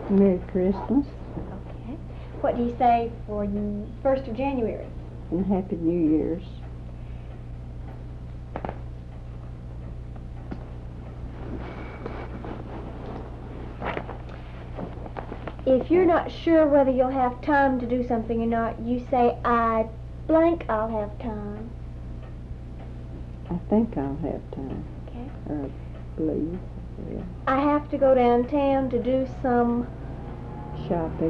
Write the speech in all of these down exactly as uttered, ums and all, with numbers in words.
Merry Christmas. Okay. What do you say for the first of January? And Happy New Year's. If you're not sure whether you'll have time to do something or not, you say, I blank, I'll have time. I think I'll have time. Okay. Or I believe. Yeah. I have to go downtown to do some Shopping.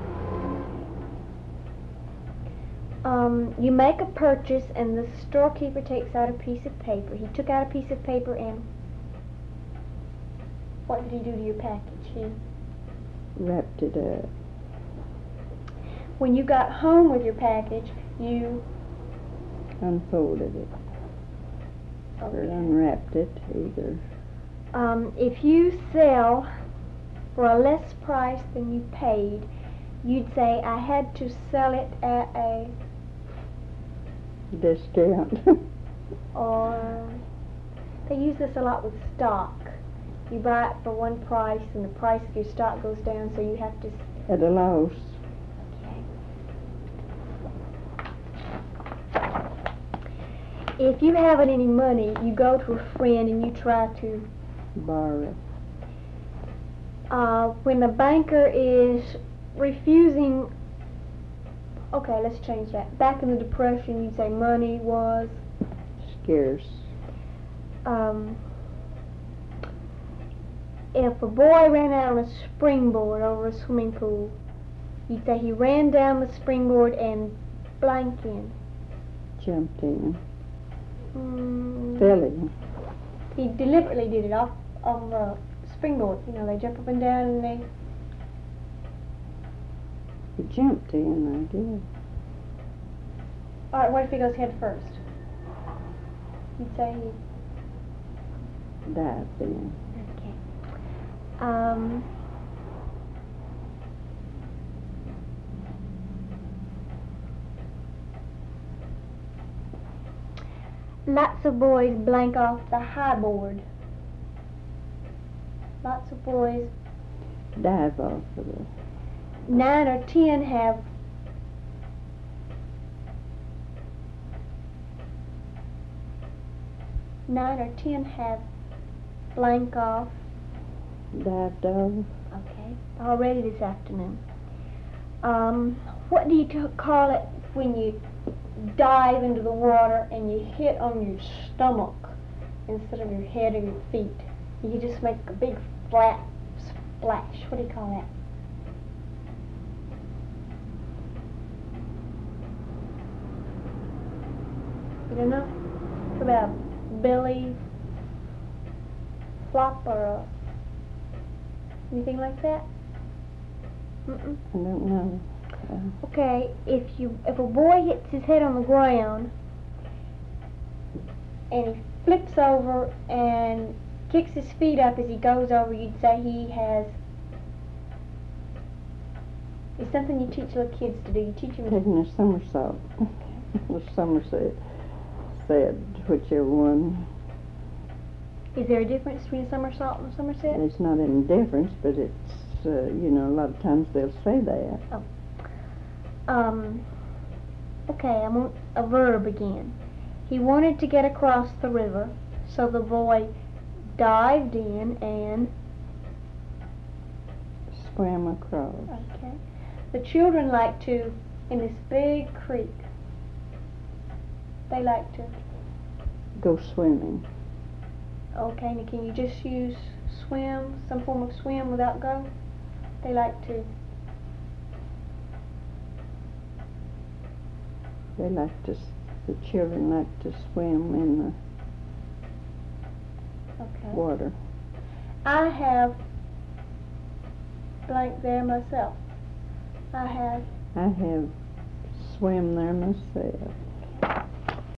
Um, you make a purchase and the storekeeper takes out a piece of paper. He took out a piece of paper and what did he do to your package? He Wrapped it up. When you got home with your package, you Unfolded it. Or okay. unwrapped it, either. Um, if you sell for a less price than you paid, you'd say, I had to sell it at a Discount. or they use this a lot with stock. You buy it for one price and the price of your stock goes down, so you have to s- At a loss. okay. If you haven't any money, you go to a friend and you try to Borrow. uh, when the banker is refusing. Okay, let's change that. Back in the Depression, you'd say money was Scarce. um, if a boy ran out on a springboard over a swimming pool, you'd say he ran down the springboard and blank in. Jumped in. Mm, Fell in. He deliberately did it off of a springboard. You know, they jump up and down and they. He jumped in, I guess. All right, what if he goes head first? You'd say he. Dived in. Okay. Um. Lots of boys blank off the high board. Lots of boys, Dive off of it. nine or ten have nine or ten have blank off. Dived off. Okay, already this afternoon. Um, what do you t- call it when you dive into the water and you hit on your stomach instead of your head or your feet? You just make a big flat splash. What do you call that? You don't know? It's about a belly flop or a, anything like that? Mm-mm. I don't know. Uh, Okay, if you if a boy hits his head on the ground and he flips over and kicks his feet up as he goes over, you'd say he has. It's something you teach little kids to do. You teach them to. taking a somersault. Or somerset. Said, whichever one. Is there a difference between a somersault and a somerset? There's not any difference, but it's, uh, you know, a lot of times they'll say that. Um. Okay, I want a verb again. He wanted to get across the river, so the boy dived in and. Swam across. Okay. The children like to, in this big creek, they like to. Go swimming. Okay, now can you just use swim, some form of swim without go? They like to. They like to, s- the children like to swim in the Okay. water. I have blank there myself. I have. I have swam there myself.